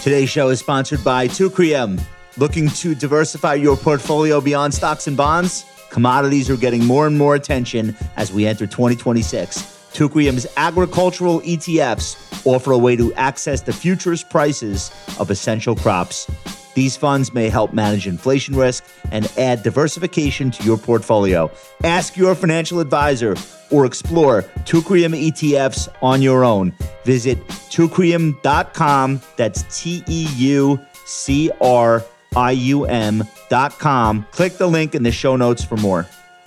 Today's show is sponsored by Teucrium. Looking to diversify your portfolio beyond stocks and bonds? Commodities are getting more and more attention as we enter 2026. Teucrium's agricultural ETFs offer a way to access the futures prices of essential crops. These funds may help manage inflation risk and add diversification to your portfolio. Ask your financial advisor or explore Teucrium ETFs on your own. Visit Teucrium.com. That's Teucrium.com. Click the link in the show notes for more.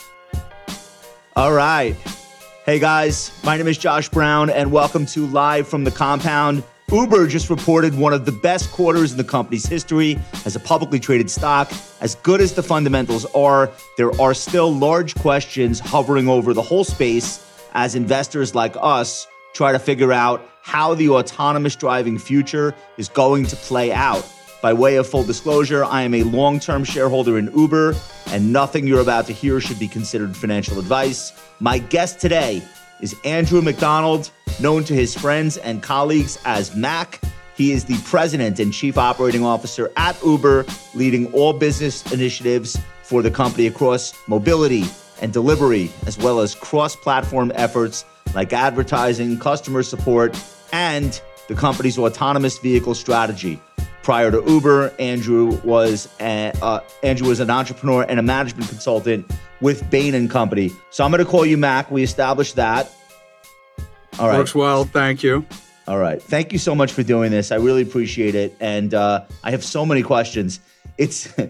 All right. Hey guys, my name is Josh Brown and welcome to Live from the Compound. Uber just reported one of the best quarters in the company's history as a publicly traded stock. As good as the fundamentals are, there are still large questions hovering over the whole space as investors like us try to figure out how the autonomous driving future is going to play out. By way of full disclosure, I am a long-term shareholder in Uber, and nothing you're about to hear should be considered financial advice. My guest today is Andrew Macdonald, known to his friends and colleagues as Mac. He is the president and chief operating officer at Uber, leading all business initiatives for the company across mobility and delivery, as well as cross-platform efforts like advertising, customer support, and the company's autonomous vehicle strategy. Prior to Uber, Andrew was an entrepreneur and a management consultant with Bain & Company. So I'm going to call you Mac. We established that. All right. Works well. Thank you. All right. Thank you so much for doing this. I really appreciate it. And I have so many questions. It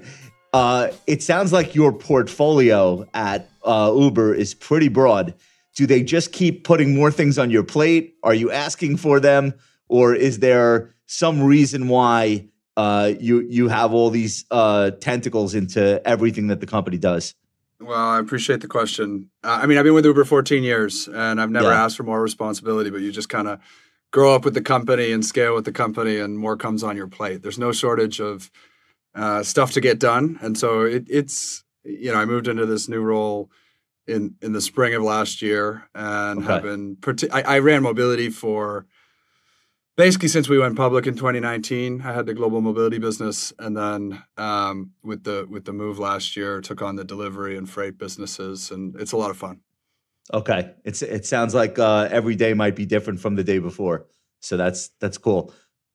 sounds like your portfolio at Uber is pretty broad. Do they just keep putting more things on your plate? Are you asking for them? Or is there some reason why you have all these tentacles into everything that the company does? Well, I appreciate the question. I've been with Uber 14 years, and I've never asked for more responsibility, but you just kind of grow up with the company and scale with the company, and more comes on your plate. There's no shortage of stuff to get done. And so it's I moved into this new role in the spring of last year, and have been I ran mobility for basically since we went public in 2019. I had the global mobility business, and then with the move last year, took on the delivery and freight businesses, and it's a lot of fun. Okay, it sounds like every day might be different from the day before, so that's cool.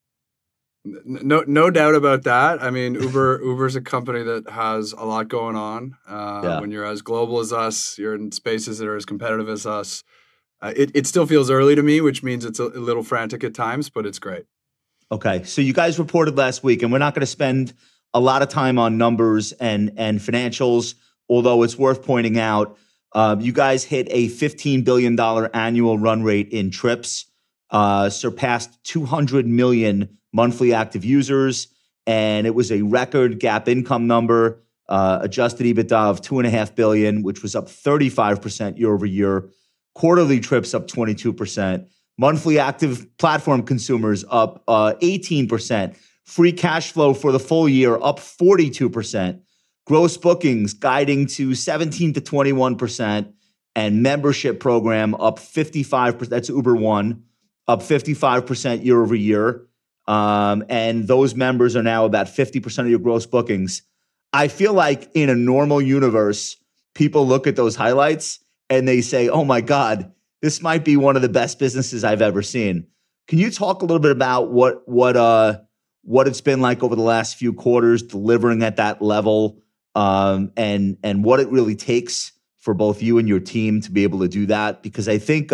No doubt about that. I mean, Uber's a company that has a lot going on. When you're as global as us, you're in spaces that are as competitive as us. It still feels early to me, which means it's a little frantic at times, but it's great. Okay, so you guys reported last week, and we're not going to spend a lot of time on numbers and financials, although it's worth pointing out you guys hit a $15 billion annual run rate in trips, surpassed 200 million monthly active users, and it was a record GAAP income number, adjusted EBITDA of $2.5 billion, which was up 35% year over year. Quarterly trips up 22%. Monthly active platform consumers up 18%. Free cash flow for the full year up 42%. Gross bookings guiding to 17 to 21%. And membership program up 55%. That's Uber One, up 55% year over year. And those members are now about 50% of your gross bookings. I feel like in a normal universe, people look at those highlights and they say, oh my God, this might be one of the best businesses I've ever seen. Can you talk a little bit about what it's been like over the last few quarters delivering at that level, and what it really takes for both you and your team to be able to do that? Because I think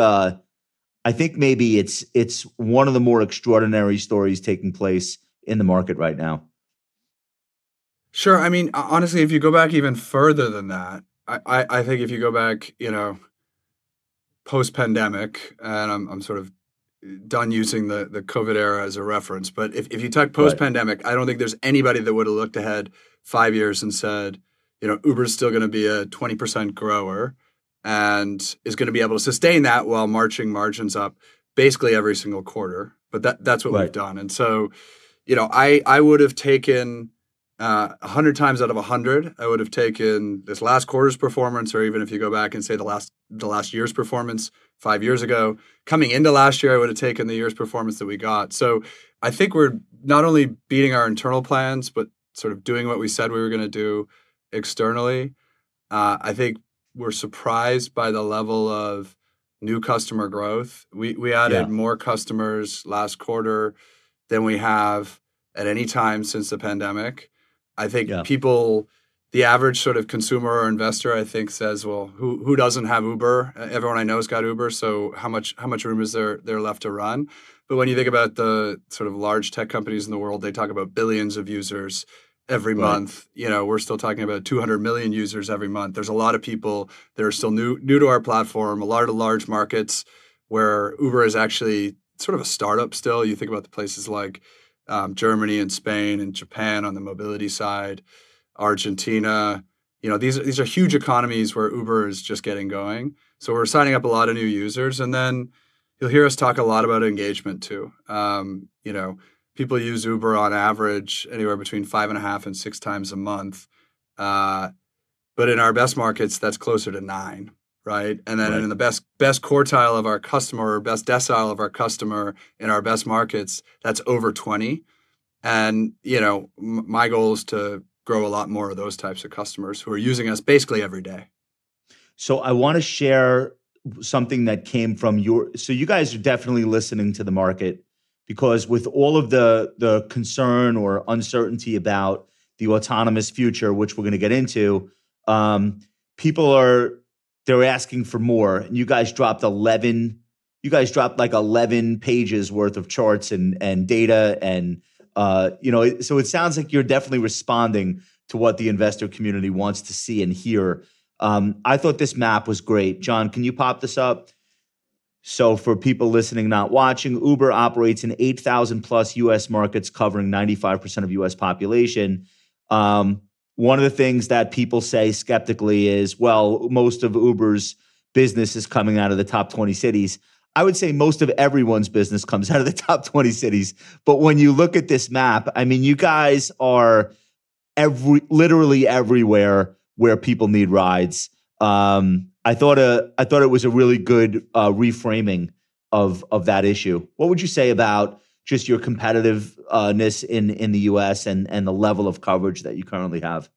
maybe it's one of the more extraordinary stories taking place in the market right now. Sure. I mean, honestly, if you go back even further than that, I think if you go back, post-pandemic, and I'm sort of done using the COVID era as a reference, but if you talk post-pandemic, I don't think there's anybody that would have looked ahead 5 years and said, Uber's still going to be a 20% grower and is going to be able to sustain that while marching margins up basically every single quarter. But that's what we've done. And so, I would have taken 100 times out of 100, I would have taken this last quarter's performance, or even if you go back and say the last year's performance 5 years ago, coming into last year, I would have taken the year's performance that we got. So I think we're not only beating our internal plans, but sort of doing what we said we were going to do externally. I think we're surprised by the level of new customer growth. We added Yeah. more customers last quarter than we have at any time since the pandemic. I think Yeah. people, the average sort of consumer or investor, I think says, well, who doesn't have Uber? Everyone I know has got Uber, so how much room is there left to run? But when you think about the sort of large tech companies in the world, they talk about billions of users every Right. month. We're still talking about 200 million users every month. There's a lot of people that are still new to our platform, a lot of large markets where Uber is actually sort of a startup still. You think about the places like Germany and Spain and Japan on the mobility side, Argentina. These are huge economies where Uber is just getting going. So we're signing up a lot of new users, and then you'll hear us talk a lot about engagement too. People use Uber on average anywhere between 5.5 and 6 times a month, but in our best markets, that's closer to 9. Right. And then Right. in the best quartile of our customer, or best decile of our customer in our best markets, that's over 20. And, my goal is to grow a lot more of those types of customers who are using us basically every day. So I want to share something that came from so you guys are definitely listening to the market, because with all of the concern or uncertainty about the autonomous future, which we're going to get into, people they're asking for more. And you guys dropped like 11 pages worth of charts and data. And, so it sounds like you're definitely responding to what the investor community wants to see and hear. I thought this map was great. John, can you pop this up? So for people listening, not watching, Uber operates in 8,000 plus US markets covering 95% of US population. One of the things that people say skeptically is, well, most of Uber's business is coming out of the top 20 cities. I would say most of everyone's business comes out of the top 20 cities. But when you look at this map, I mean, you guys are literally everywhere where people need rides. I thought it was a really good reframing of that issue. What would you say about just your competitiveness in the US and the level of coverage that you currently have?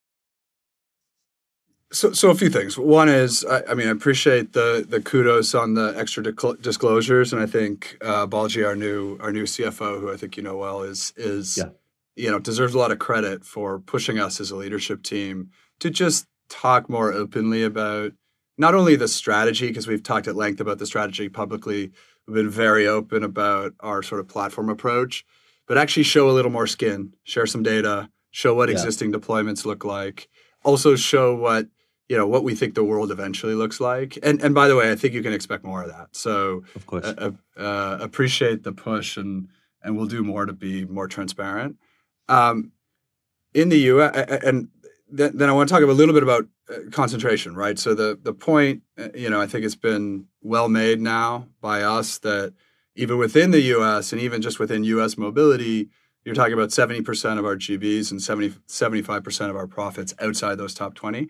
So a few things. One is, I appreciate the kudos on the extra disclosures, and I think Balji, our new CFO, who I think you know well, is Yeah. Deserves a lot of credit for pushing us as a leadership team to just talk more openly about not only the strategy, because we've talked at length about the strategy publicly, we've been very open about our sort of platform approach, but actually show a little more skin, share some data, show what Yeah. existing deployments look like, also show what we think the world eventually looks like. And by the way, I think you can expect more of that. So Of course. appreciate the push, and we'll do more to be more transparent. In the U.S., and then I want to talk a little bit about concentration, right? So the point, I think it's been well made now by us that even within the U.S. and even just within U.S. mobility, you're talking about 70% of our GBs and 75% of our profits outside those top 20.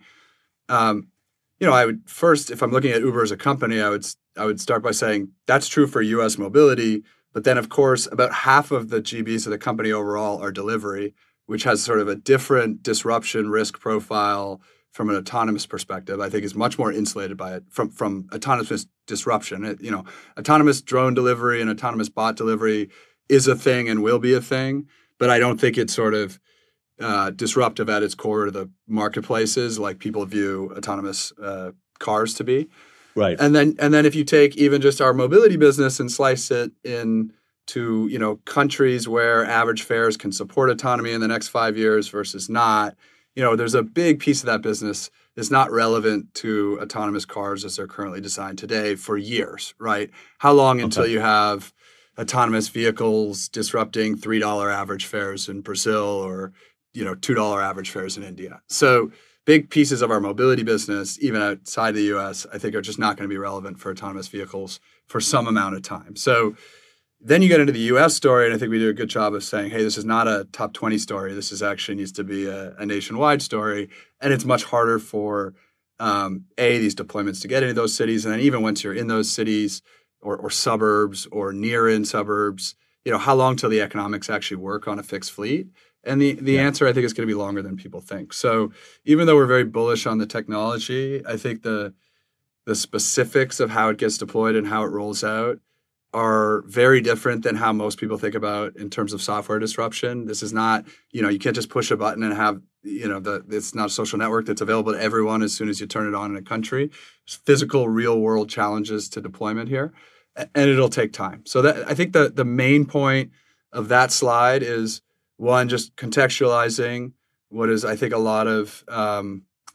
I would first, if I'm looking at Uber as a company, I would start by saying that's true for U.S. mobility, but then of course about half of the GBs of the company overall are delivery, which has sort of a different disruption risk profile from an autonomous perspective. I think is much more insulated by it from autonomous disruption. Autonomous drone delivery and autonomous bot delivery is a thing and will be a thing, but I don't think it's sort of disruptive at its core to the marketplaces like people view autonomous cars to be. Right. And then if you take even just our mobility business and slice it into countries where average fares can support autonomy in the next 5 years versus not, there's a big piece of that business that's not relevant to autonomous cars as they're currently designed today for years, right? How long until you have autonomous vehicles disrupting $3 average fares in Brazil or $2 average fares in India? So big pieces of our mobility business, even outside the US, I think are just not going to be relevant for autonomous vehicles for some amount of time. So then you get into the US story, and I think we do a good job of saying, hey, this is not a top 20 story. This is actually needs to be a nationwide story. And it's much harder for, these deployments to get into those cities. And then even once you're in those cities or suburbs or near in suburbs, how long till the economics actually work on a fixed fleet? And the answer, I think, is going to be longer than people think. So even though we're very bullish on the technology, I think the specifics of how it gets deployed and how it rolls out are very different than how most people think about in terms of software disruption. This is not, you can't just push a button and have, it's not a social network that's available to everyone as soon as you turn it on in a country. There's physical, real world challenges to deployment here, and it'll take time. So that I think the main point of that slide is, one, just contextualizing what is, I think, a lot of, a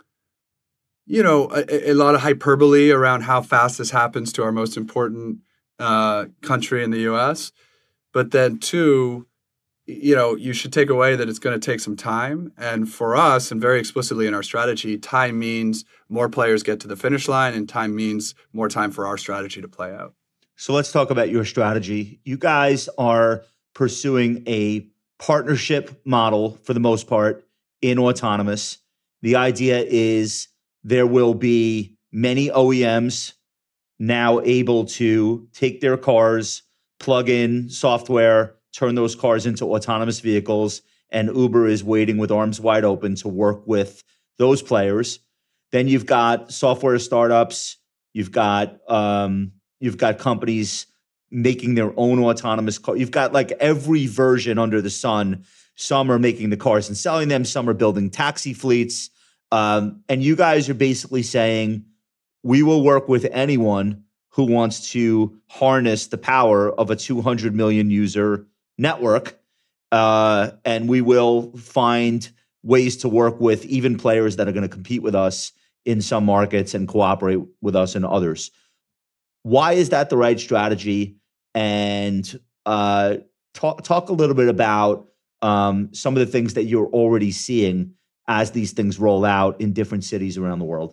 lot of hyperbole around how fast this happens to our most important country in the U.S. But then two, you should take away that it's going to take some time. And for us, and very explicitly in our strategy, time means more players get to the finish line, and time means more time for our strategy to play out. So let's talk about your strategy. You guys are pursuing a partnership model for the most part in autonomous. The idea is there will be many OEMs now able to take their cars, plug in software, turn those cars into autonomous vehicles, and Uber is waiting with arms wide open to work with those players. Then you've got software startups, you've got companies making their own autonomous car. You've got like every version under the sun. Some are making the cars and selling them, some are building taxi fleets. And you guys are basically saying, we will work with anyone who wants to harness the power of a 200 million user network. And we will find ways to work with even players that are going to compete with us in some markets and cooperate with us in others. Why is that the right strategy? And talk a little bit about some of the things that you're already seeing as these things roll out in different cities around the world.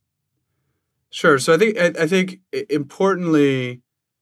Sure. So I think importantly,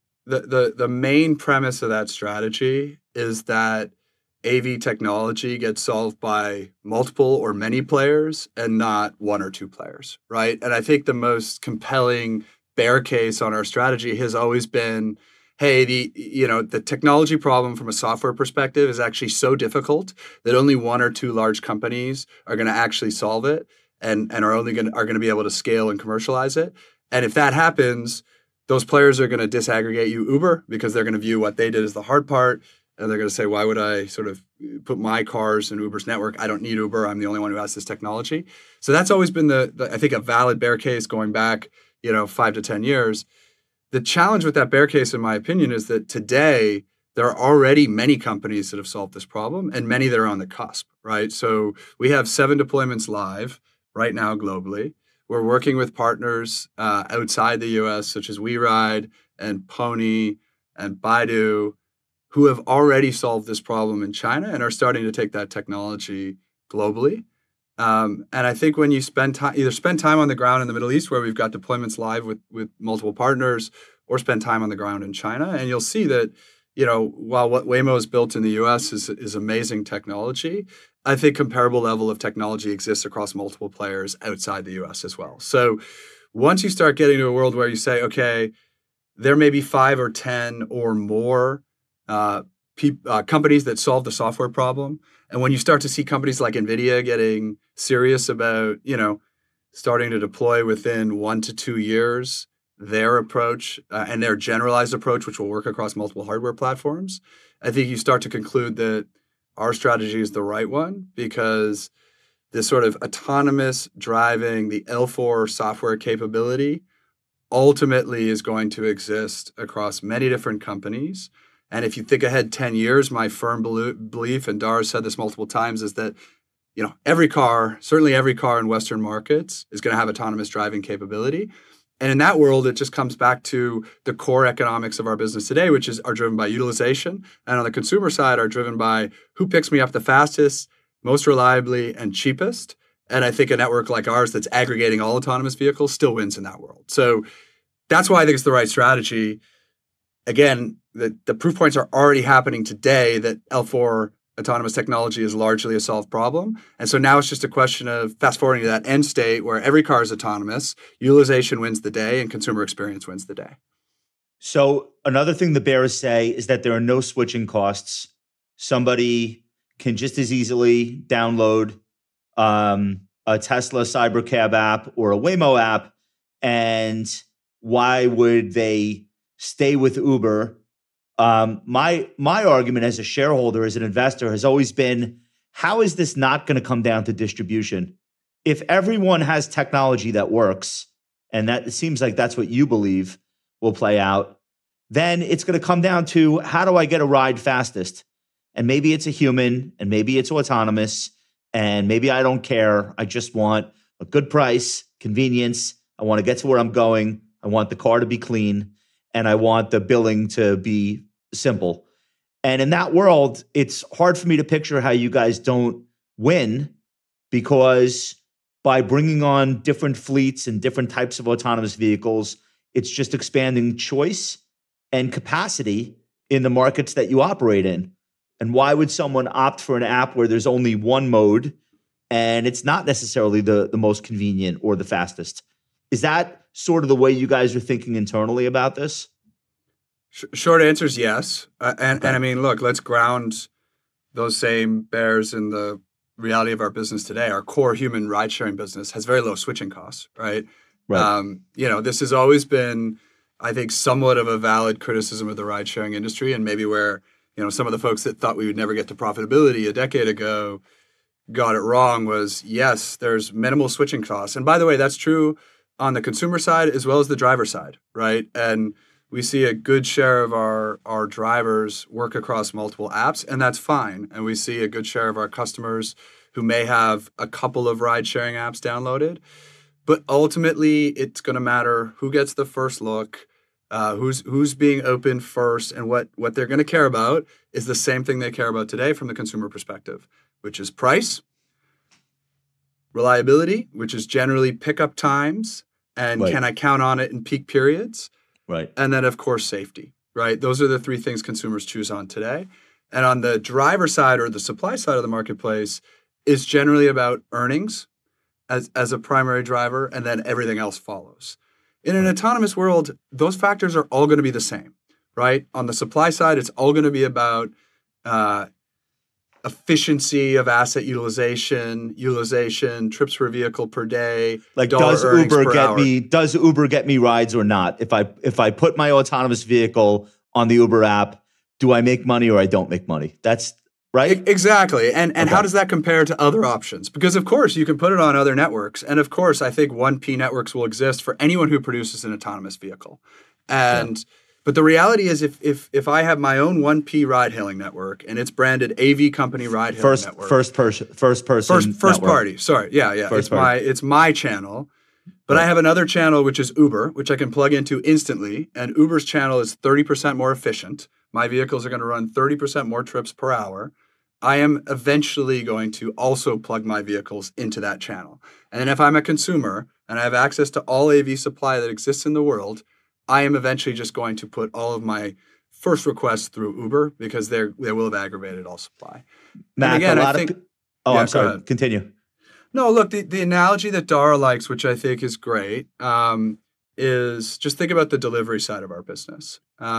the main premise of that strategy is that AV technology gets solved by multiple or many players and not one or two players, right? And I think the most compelling bear case on our strategy has always been, hey, the technology problem from a software perspective is actually so difficult that only one or two large companies are going to actually solve it and are going to be able to scale and commercialize it. And if that happens, those players are going to disaggregate you Uber because they're going to view what they did as the hard part. And they're going to say, why would I sort of put my cars in Uber's network? I don't need Uber. I'm the only one who has this technology. So that's always been I think, a valid bear case going back, 5 to 10 years. The challenge with that bear case, in my opinion, is that today there are already many companies that have solved this problem and many that are on the cusp, right? So we have 7 deployments live right now globally. We're working with partners outside the US, such as WeRide and Pony and Baidu, who have already solved this problem in China and are starting to take that technology globally. And I think when you spend time on the ground in the Middle East, where we've got deployments live with multiple partners, or spend time on the ground in China, and you'll see that, while what Waymo has built in the US is amazing technology, I think comparable level of technology exists across multiple players outside the US as well. So once you start getting to a world where you say, okay, there may be 5 or 10 or more companies that solve the software problem. And when you start to see companies like NVIDIA getting serious about, starting to deploy within 1 to 2 years, their approach and their generalized approach, which will work across multiple hardware platforms, I think you start to conclude that our strategy is the right one, because this sort of autonomous driving, the L4 software capability ultimately is going to exist across many different companies. And if you think ahead 10 years, my firm belief, and Dara said this multiple times, is that every car, certainly every car in Western markets, is going to have autonomous driving capability. And in that world, it just comes back to the core economics of our business today, which are driven by utilization. And on the consumer side are driven by who picks me up the fastest, most reliably, and cheapest. And I think a network like ours that's aggregating all autonomous vehicles still wins in that world. So that's why I think it's the right strategy. Again, the proof points are already happening today that L4 autonomous technology is largely a solved problem. And so now it's just a question of fast forwarding to that end state where every car is autonomous, utilization wins the day, and consumer experience wins the day. So another thing the bears say is that there are no switching costs. Somebody can just as easily download a Tesla Cybercab app or a Waymo app. And why would they stay with Uber? My argument as a shareholder, as an investor, has always been, how is this not going to come down to distribution? If everyone has technology that works, and that it seems like that's what you believe will play out, then it's going to come down to, how do I get a ride fastest? And maybe it's a human, and maybe it's autonomous, and maybe I don't care. I just want a good price, convenience. I want to get to where I'm going. I want the car to be clean, and I want the billing to be simple. And in that world, it's hard for me to picture how you guys don't win, because by bringing on different fleets and different types of autonomous vehicles, it's just expanding choice and capacity in the markets that you operate in. And why would someone opt for an app where there's only one mode and it's not necessarily the most convenient or the fastest? Is that sort of the way you guys are thinking internally about this? Short answer is yes. And I mean, look, let's ground those same bears in the reality of our business today. Our core human ride-sharing business has very low switching costs, right? This has always been, I think, somewhat of a valid criticism of the ride-sharing industry, and maybe where, some of the folks that thought we would never get to profitability a decade ago got it wrong was, yes, there's minimal switching costs. And by the way, that's true on the consumer side as well as the driver side, right? And we see a good share of our drivers work across multiple apps, and that's fine. And we see a good share of our customers who may have a couple of ride-sharing apps downloaded. But ultimately, it's going to matter who gets the first look, who's being open first, and what they're going to care about is the same thing they care about today from the consumer perspective, which is price, reliability, which is generally pickup times, and can I count on it in peak periods? Right. And then, of course, safety, right? Those are the three things consumers choose on today. And on the driver side or the supply side of the marketplace, it's generally about earnings as a primary driver, and then everything else follows. In an autonomous world, those factors are all going to be the same, right? On the supply side, it's all going to be about efficiency of asset utilization, trips per vehicle per day. Like, does Uber get me rides or not? If I put my autonomous vehicle on the Uber app, do I make money or I don't make money? That's right? Exactly. And how does that compare to other options? Because, of course, you can put it on other networks. And, of course, I think 1P networks will exist for anyone who produces an autonomous vehicle. But the reality is, if I have my own 1P ride-hailing network and it's branded AV Company Ride-Hailing Network. First party. Sorry. Yeah. It's my channel. But I have another channel, which is Uber, which I can plug into instantly. And Uber's channel is 30% more efficient. My vehicles are going to run 30% more trips per hour. I am eventually going to also plug my vehicles into that channel. And then if I'm a consumer and I have access to all AV supply that exists in the world, I am eventually just going to put all of my first requests through Uber because they will have aggregated all supply. Matt, I'm sorry. Continue. No, look, the analogy that Dara likes, which I think is great, is just think about the delivery side of our business.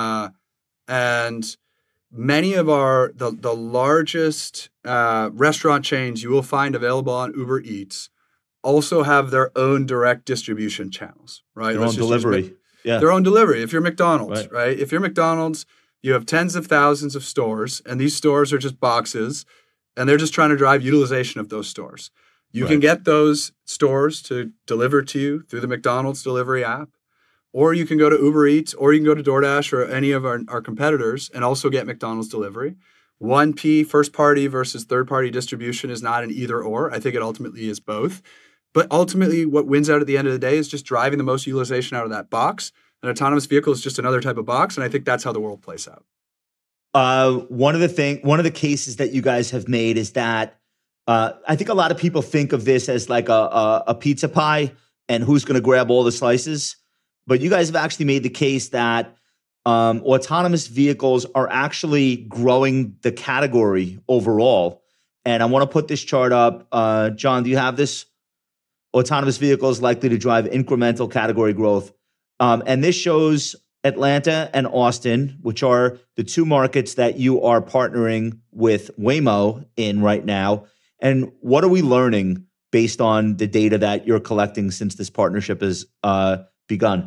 And many of the largest restaurant chains you will find available on Uber Eats also have their own direct distribution channels, right? Their own delivery. Their own delivery. If you're McDonald's, right? If you're McDonald's, you have tens of thousands of stores, and these stores are just boxes, and they're just trying to drive utilization of those stores. You can get those stores to deliver to you through the McDonald's delivery app, or you can go to Uber Eats, or you can go to DoorDash or any of our competitors and also get McDonald's delivery. 1P, first party versus third party distribution is not an either or. I think it ultimately is both. But ultimately, what wins out at the end of the day is just driving the most utilization out of that box. An autonomous vehicle is just another type of box, and I think that's how the world plays out. One of the cases that you guys have made is that I think a lot of people think of this as like a pizza pie and who's going to grab all the slices. But you guys have actually made the case that autonomous vehicles are actually growing the category overall. And I want to put this chart up. John, do you have this? Autonomous vehicles likely to drive incremental category growth. And this shows Atlanta and Austin, which are the two markets that you are partnering with Waymo in right now. And what are we learning based on the data that you're collecting since this partnership has begun?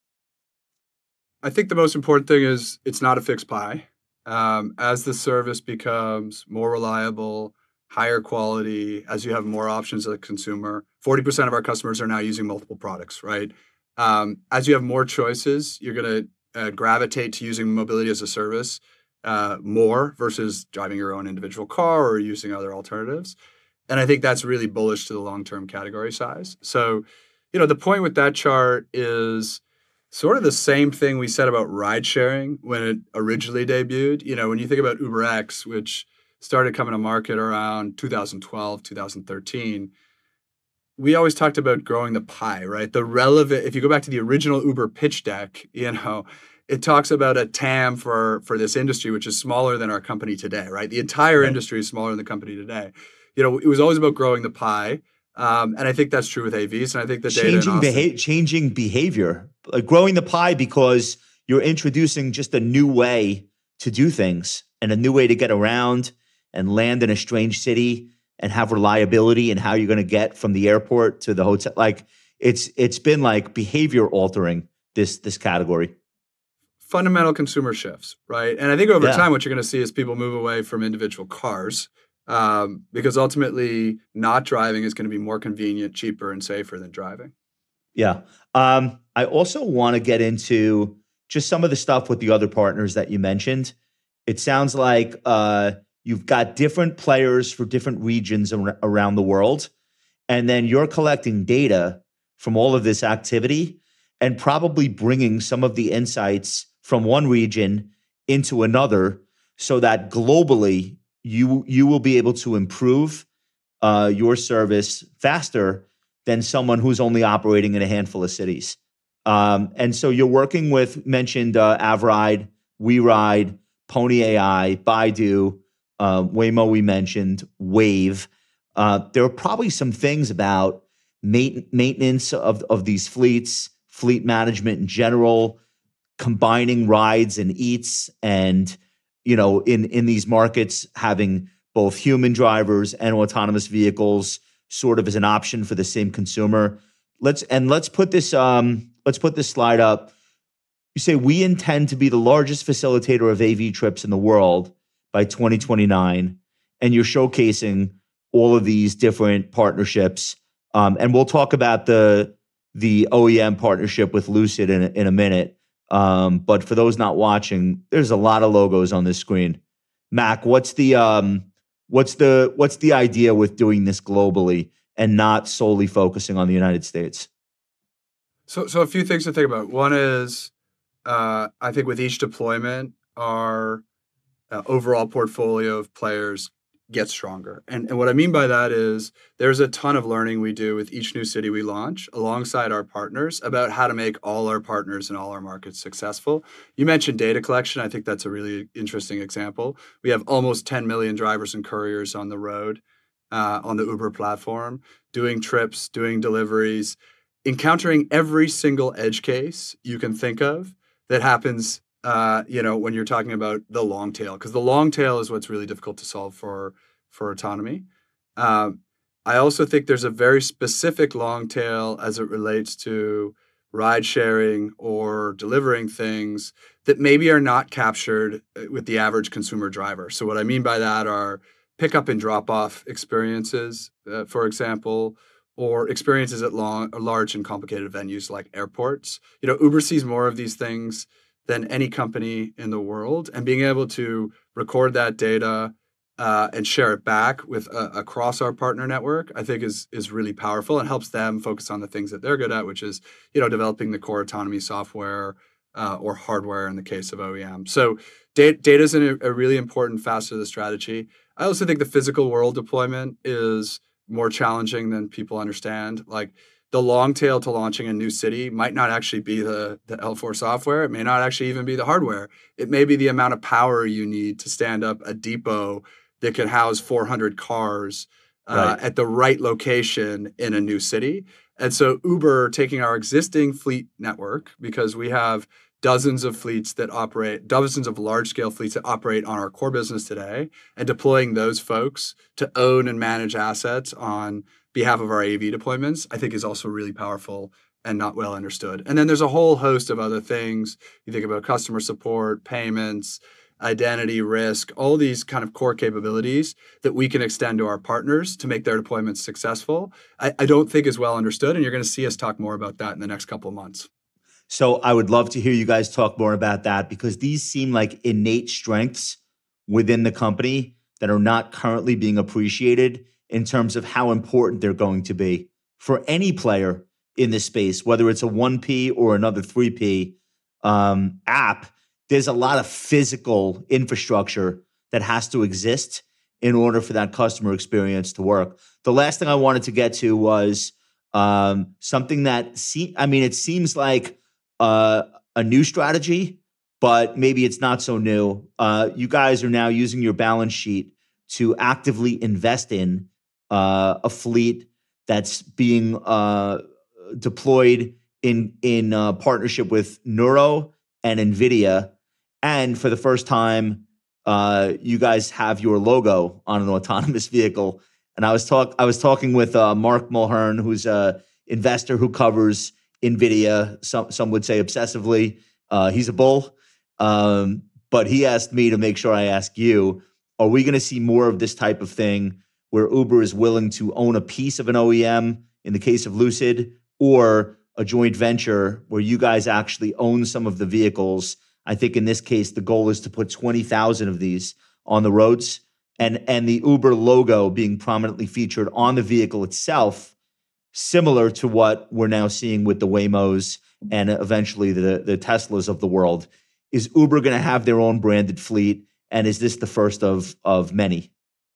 I think the most important thing is it's not a fixed pie. As the service becomes more reliable, higher quality, as you have more options as a consumer, 40% of our customers are now using multiple products, right? As you have more choices, you're going to gravitate to using mobility as a service more versus driving your own individual car or using other alternatives. And I think that's really bullish to the long-term category size. So, the point with that chart is sort of the same thing we said about ride sharing when it originally debuted. When you think about UberX, which started coming to market around 2012, 2013, we always talked about growing the pie, right? If you go back to the original Uber pitch deck, it talks about a TAM for this industry, which is smaller than our company today, right? The entire industry is smaller than the company today. It was always about growing the pie. And I think that's true with AVs. And I think the data in Austin, changing behavior, growing the pie because you're introducing just a new way to do things and a new way to get around and land in a strange city and have reliability in how you're going to get from the airport to the hotel. Like it's been like behavior altering this category. Fundamental consumer shifts, right? And I think over time, what you're going to see is people move away from individual cars because ultimately not driving is going to be more convenient, cheaper, and safer than driving. Yeah. I also want to get into just some of the stuff with the other partners that you mentioned. It sounds like you've got different players for different regions around the world, and then you're collecting data from all of this activity and probably bringing some of the insights from one region into another so that globally you will be able to improve your service faster than someone who's only operating in a handful of cities. And so you're working with, mentioned Avride, WeRide, Pony AI, Baidu, Waymo we mentioned, Wave. There are probably some things about maintenance of these fleets, fleet management in general, combining rides and eats, and in these markets having both human drivers and autonomous vehicles sort of as an option for the same consumer. Let's put this slide up. You say we intend to be the largest facilitator of AV trips in the world by 2029, and you're showcasing all of these different partnerships. And we'll talk about the OEM partnership with Lucid in a minute. But for those not watching, there's a lot of logos on this screen. Mac, what's the idea with doing this globally and not solely focusing on the United States? So a few things to think about. One is, I think with each deployment, our overall portfolio of players gets stronger. And what I mean by that is there's a ton of learning we do with each new city we launch alongside our partners about how to make all our partners in all our markets successful. You mentioned data collection. I think that's a really interesting example. We have almost 10 million drivers and couriers on the road on the Uber platform, doing trips, doing deliveries, encountering every single edge case you can think of that happens when you're talking about the long tail, because the long tail is what's really difficult to solve for autonomy. I also think there's a very specific long tail as it relates to ride sharing or delivering things that maybe are not captured with the average consumer driver. So what I mean by that are pickup and drop off experiences, for example, or experiences at large and complicated venues like airports. Uber sees more of these things than any company in the world, and being able to record that data and share it back with across our partner network, I think is really powerful and helps them focus on the things that they're good at, which is developing the core autonomy software or hardware in the case of OEM. So data is a really important facet of the strategy. I also think the physical world deployment is more challenging than people understand. Like, the long tail to launching a new city might not actually be the L4 software. It may not actually even be the hardware. It may be the amount of power you need to stand up a depot that can house 400 cars at the right location in a new city. And so Uber, taking our existing fleet network, because we have dozens of large-scale fleets that operate on our core business today, and deploying those folks to own and manage assets on behalf of our AV deployments, I think is also really powerful and not well understood. And then there's a whole host of other things. You think about customer support, payments, identity, risk, all these kind of core capabilities that we can extend to our partners to make their deployments successful, I don't think is well understood. And you're going to see us talk more about that in the next couple of months. So I would love to hear you guys talk more about that, because these seem like innate strengths within the company that are not currently being appreciated in terms of how important they're going to be for any player in this space, whether it's a 1P or another 3P app. There's a lot of physical infrastructure that has to exist in order for that customer experience to work. The last thing I wanted to get to was something that it seems like a new strategy, but maybe it's not so new. You guys are now using your balance sheet to actively invest in a fleet that's being deployed in partnership with Nuro and NVIDIA. And for the first time, you guys have your logo on an autonomous vehicle. And I was talking with Mark Mulhern, who's an investor who covers NVIDIA. Some would say obsessively. He's a bull. But he asked me to make sure I ask you, are we going to see more of this type of thing where Uber is willing to own a piece of an OEM in the case of Lucid, or a joint venture where you guys actually own some of the vehicles? I think in this case, the goal is to put 20,000 of these on the roads, and the Uber logo being prominently featured on the vehicle itself, similar to what we're now seeing with the Waymos and eventually the Teslas of the world. Is Uber going to have their own branded fleet? And is this the first of many?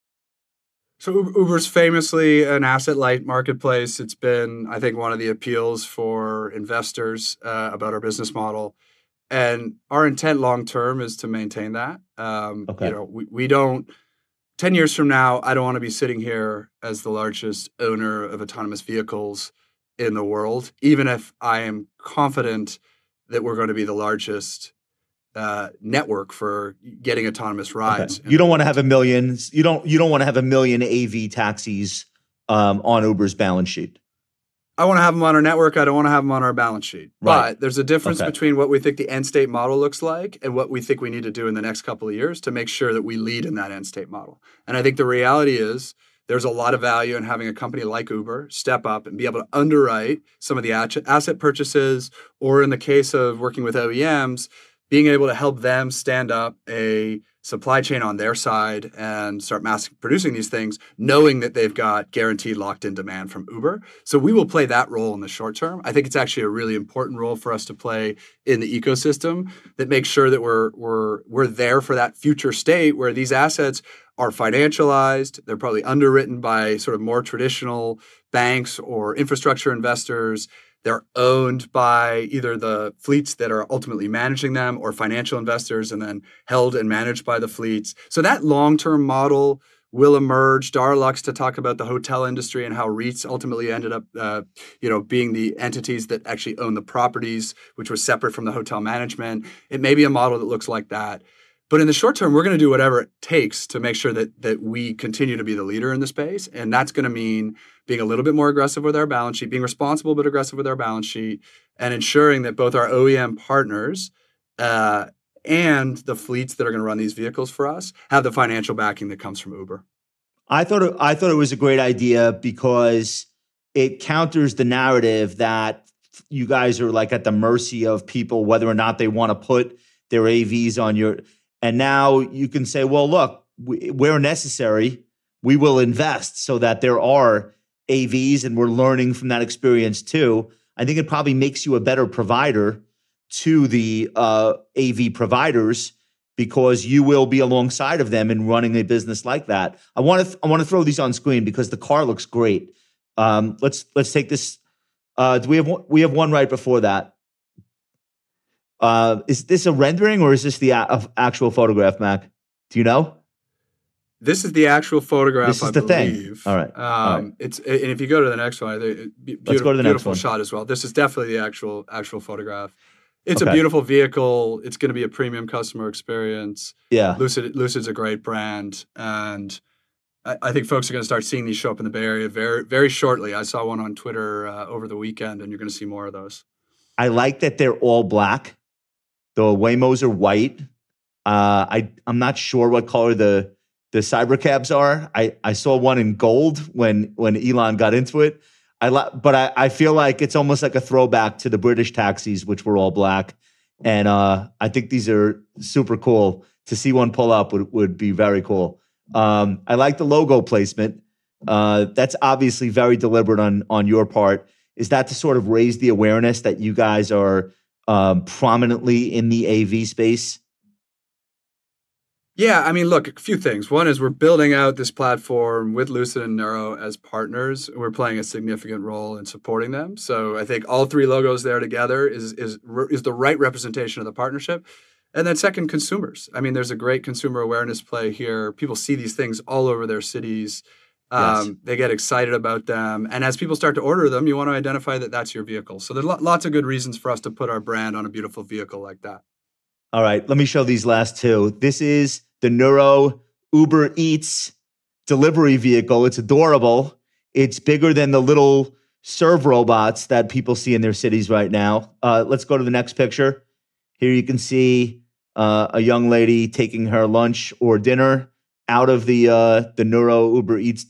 So Uber's famously an asset-light marketplace. It's been, I think, one of the appeals for investors about our business model. And our intent long-term is to maintain that. Okay. We don't, 10 years from now, I don't want to be sitting here as the largest owner of autonomous vehicles in the world, even if I am confident that we're going to be the largest network for getting autonomous rides. Okay. You don't want to have a million. You don't want to have a million AV taxis on Uber's balance sheet. I want to have them on our network. I don't want to have them on our balance sheet. Right. But there's a difference between what we think the end state model looks like and what we think we need to do in the next couple of years to make sure that we lead in that end state model. And I think the reality is there's a lot of value in having a company like Uber step up and be able to underwrite some of the asset purchases, or in the case of working with OEMs, being able to help them stand up a supply chain on their side and start mass producing these things, knowing that they've got guaranteed locked-in demand from Uber. So we will play that role in the short term. I think it's actually a really important role for us to play in the ecosystem that makes sure that we're there for that future state where these assets are financialized. They're probably underwritten by sort of more traditional banks or infrastructure investors. They're owned by either the fleets that are ultimately managing them or financial investors, and then held and managed by the fleets. So that long-term model will emerge. Dara likes to talk about the hotel industry and how REITs ultimately ended up being the entities that actually own the properties, which was separate from the hotel management. It may be a model that looks like that. But in the short term, we're going to do whatever it takes to make sure that we continue to be the leader in the space. And that's going to mean being a little bit more aggressive with our balance sheet, being responsible but aggressive with our balance sheet, and ensuring that both our OEM partners and the fleets that are going to run these vehicles for us have the financial backing that comes from Uber. I thought it was a great idea because it counters the narrative that you guys are like at the mercy of people, whether or not they want to put their AVs on your. And now you can say, well, look, where necessary, we will invest so that there are AVs, and we're learning from that experience too. I think it probably makes you a better provider to the AV providers because you will be alongside of them in running a business like that. I want to throw these on screen because the car looks great. Let's take this. Do we have one right before that? Is this a rendering or is this the actual photograph, Mac? Do you know? This is the actual photograph. This is the thing. All right. And if you go to the next one, Let's go to the next beautiful one. shot as well. This is definitely the actual photograph. It's a beautiful vehicle. It's going to be a premium customer experience. Yeah. Lucid's a great brand. And I think folks are going to start seeing these show up in the Bay Area very, very shortly. I saw one on Twitter over the weekend, and you're going to see more of those. I like that they're all black. The Waymos are white. I'm not sure what color the Cybercabs are. I saw one in gold when Elon got into it. But I feel like it's almost like a throwback to the British taxis, which were all black. And I think these are super cool. To see one pull up would be very cool. I like the logo placement. That's obviously very deliberate on your part. Is that to sort of raise the awareness that you guys are prominently in the AV space? Yeah, I mean, look, a few things. One is we're building out this platform with Lucid and Nuro as partners. We're playing a significant role in supporting them. So I think all three logos there together is the right representation of the partnership. And then second, consumers. I mean, there's a great consumer awareness play here. People see these things all over their cities. Yes. They get excited about them. And as people start to order them, you want to identify that that's your vehicle. So there's lots of good reasons for us to put our brand on a beautiful vehicle like that. All right, let me show these last two. This is the Nuro Uber Eats delivery vehicle. It's adorable. It's bigger than the little serve robots that people see in their cities right now. Let's go to the next picture. Here you can see a young lady taking her lunch or dinner out of the Nuro Uber Eats.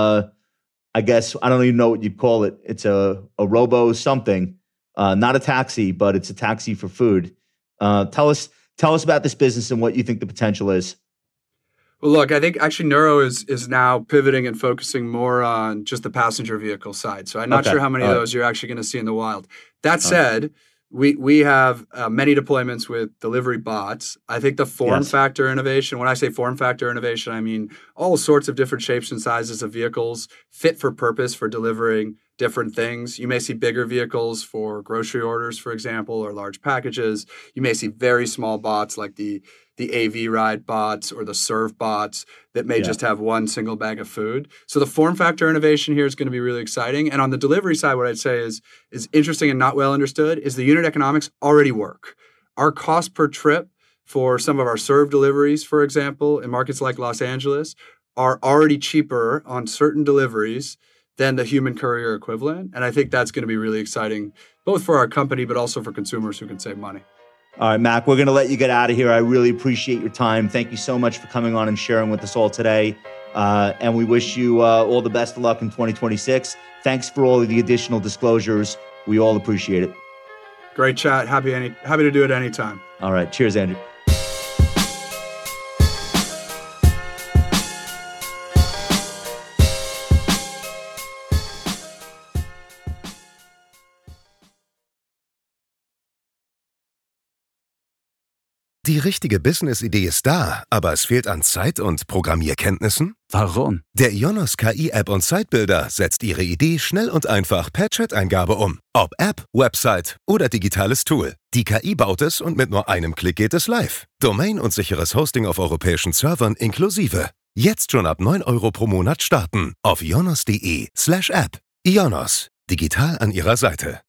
I guess, I don't even know what you'd call it. It's a robo something. Not a taxi, but it's a taxi for food. Tell us about this business and what you think the potential is. Well, look, I think actually Nuro is now pivoting and focusing more on just the passenger vehicle side. So I'm not sure how many of those you're actually going to see in the wild. That said, we have many deployments with delivery bots. I think the form factor innovation, when I say form factor innovation, I mean all sorts of different shapes and sizes of vehicles fit for purpose for delivering different things. You may see bigger vehicles for grocery orders, for example, or large packages. You may see very small bots like the AV ride bots or the serve bots that may just have one single bag of food. So the form factor innovation here is going to be really exciting. And on the delivery side, what I'd say is interesting and not well understood is the unit economics already work. Our cost per trip for some of our serve deliveries, for example, in markets like Los Angeles, are already cheaper on certain deliveries than the human courier equivalent. And I think that's going to be really exciting, both for our company, but also for consumers who can save money. All right, Mac, we're going to let you get out of here. I really appreciate your time. Thank you so much for coming on and sharing with us all today. And we wish you all the best of luck in 2026. Thanks for all of the additional disclosures. We all appreciate it. Great chat. Happy to do it anytime. All right. Cheers, Andrew. Die richtige Business-Idee ist da, aber es fehlt an Zeit und Programmierkenntnissen? Warum? Der Ionos KI-App und Sitebuilder setzt Ihre Idee schnell und einfach per Chat-Eingabe um. Ob App, Website oder digitales Tool. Die KI baut es und mit nur einem Klick geht es live. Domain und sicheres Hosting auf europäischen Servern inklusive. Jetzt schon ab 9 € pro Monat starten auf ionos.de/app. Ionos. Digital an Ihrer Seite.